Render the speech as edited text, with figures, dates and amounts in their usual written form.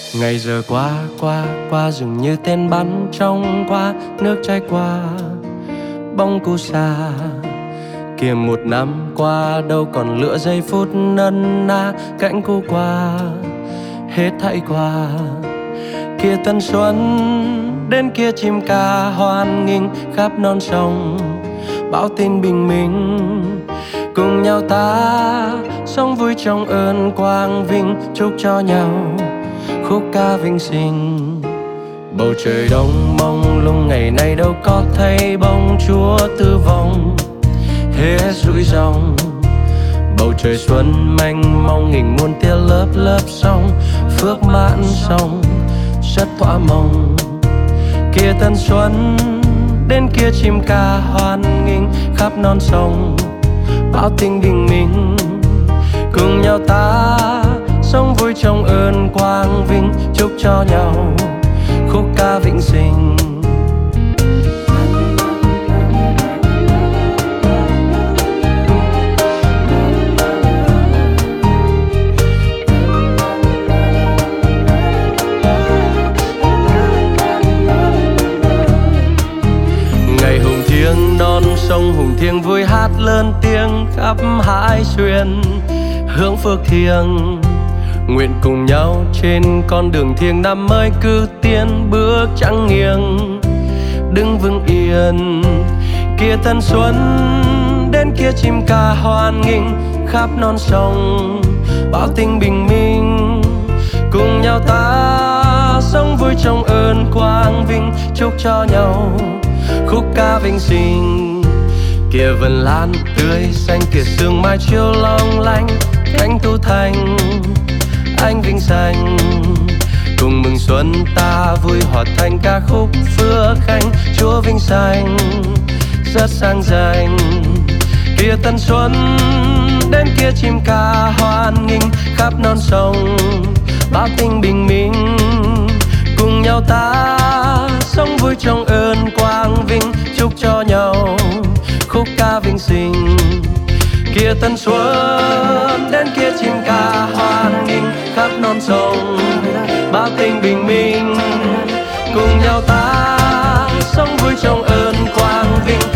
Ngày giờ qua qua qua dường như tên bắn trong qua nước chảy qua bóng cũ xa. Kìa một năm qua đâu còn lựa giây phút nân na, cánh cũ qua hết thảy qua. Kia tân xuân đến kia chim ca hoan nghênh khắp non sông, bão tin bình minh cùng nhau ta sống vui trong ơn quang vinh, chúc cho nhau khúc ca vinh sinh. Bầu trời đông mông lung ngày nay đâu có thấy bông chúa tư vong hết rủi rong. Bầu trời xuân mênh mông nghìn muôn tia lớp lớp sóng, phước mãn sông rất thỏa mong. Kia tân xuân đến kia chim ca hoan nghênh khắp non sông, bão tinh bình minh cùng nhau ta sống vui trong ơn quang vinh, chúc cho nhau khúc ca vĩnh sinh. Ngày hùng thiêng non sông hùng thiêng vui hát lớn tiếng khắp hải xuyên hướng phước thiêng. Nguyện cùng nhau trên con đường thiêng năm mới cứ tiến bước chẳng nghiêng, đứng vững yên. Kia tân xuân đến kia chim ca hoan nghênh khắp non sông, bão tinh bình minh cùng nhau ta sống vui trong ơn quang vinh, chúc cho nhau khúc ca vinh sinh. Kia vườn lan tươi xanh, kia sương mai chiều long lanh, cánh tu thành anh vinh danh. Cùng mừng xuân ta vui hòa thành ca khúc phước khánh, Chúa vinh danh rất sang danh. Kia tân xuân đến kia chim ca hoan nghênh khắp non sông, bão tinh bình minh cùng nhau ta sống vui trong ơn quang vinh, chúc cho nhau khúc ca vinh sinh. Kia tân xuân đến kia chim ca hoan nghênh khắp non sông, bão tinh bình minh cùng nhau ta sống vui trong ơn quang vinh,